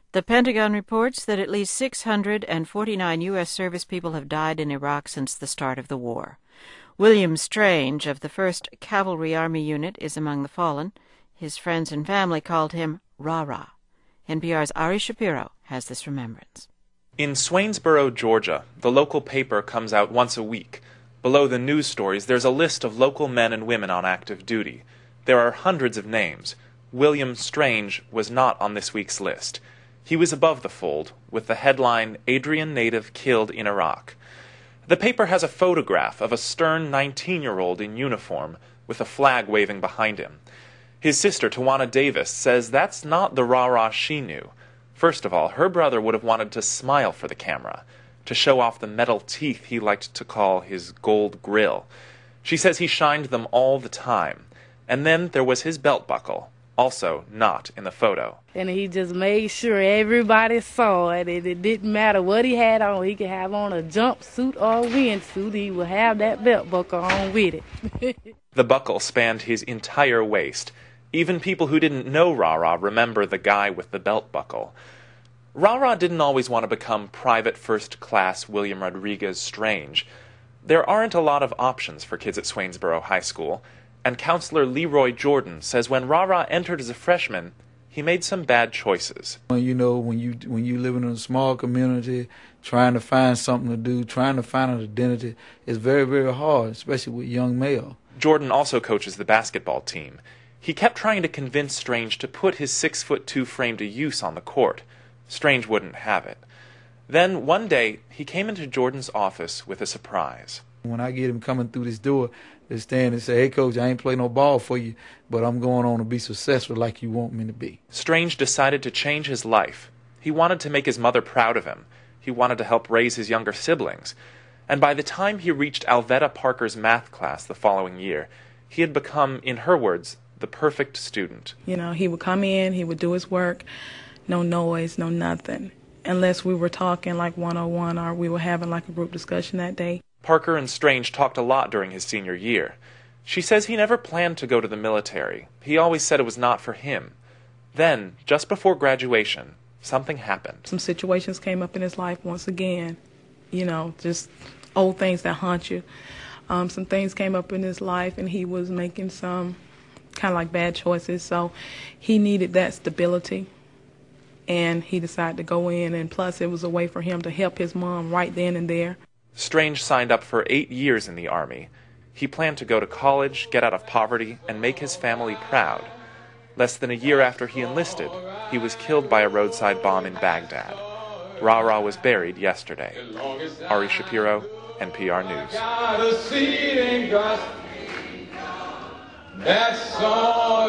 The Pentagon reports that at least 649 U.S. service people have died in Iraq since the start of the war. William Strange of the 1st Cavalry Army Unit is among the fallen. His friends and family called him Rah-Rah. NPR's Ari Shapiro has this remembrance. In Swainsboro, Georgia, the local paper comes out once a week. Below the news stories, there's a list of local men and women on active duty. There are hundreds of names. William Strange was not on this week's list. He was above the fold, with the headline, "Adrian Native Killed in Iraq." The paper has a photograph of a stern 19-year-old in uniform, with a flag waving behind him. His sister, Tawana Davis, says that's not the Rah-Rah she knew. First of all, her brother would have wanted to smile for the camera, to show off the metal teeth he liked to call his gold grill. She says he shined them all the time. And then there was his belt buckle, also not in the photo. And he just made sure everybody saw it. It didn't matter what he had on. He could have on a jumpsuit or a windsuit. He would have that belt buckle on with it. The buckle spanned his entire waist. Even people who didn't know Rah-Rah remember the guy with the belt buckle. Rah-Rah didn't always want to become Private First Class William Rodriguez Strange. There aren't a lot of options for kids at Swainsboro High School, and Counselor Leroy Jordan says when Rah-Rah entered as a freshman, he made some bad choices. You know, when you live in a small community, trying to find something to do, trying to find an identity, is very, very hard, especially with young male. Jordan also coaches the basketball team. He kept trying to convince Strange to put his 6'2" frame to use on the court. Strange wouldn't have it. Then, one day, he came into Jordan's office with a surprise. When I get him coming through this door, they stand and say, "Hey, Coach, I ain't play no ball for you, but I'm going on to be successful like you want me to be." Strange decided to change his life. He wanted to make his mother proud of him. He wanted to help raise his younger siblings. And by the time he reached Alveda Parker's math class the following year, he had become, in her words, the perfect student. You know, he would come in, he would do his work, no noise, no nothing, unless we were talking like one-on-one or we were having like a group discussion that day. Parker and Strange talked a lot during his senior year. She says he never planned to go to the military. He always said it was not for him. Then, just before graduation, something happened. Some situations came up in his life once again, you know, just old things that haunt you. Some things came up in his life and he was making some kind of like bad choices, so he needed that stability. And he decided to go in, and plus it was a way for him to help his mom right then and there. Strange signed up for 8 years in the Army. He planned to go to college, get out of poverty, and make his family proud. Less than a year after he enlisted, he was killed by a roadside bomb in Baghdad. Rah-Rah was buried yesterday. Ari Shapiro, NPR News. That's all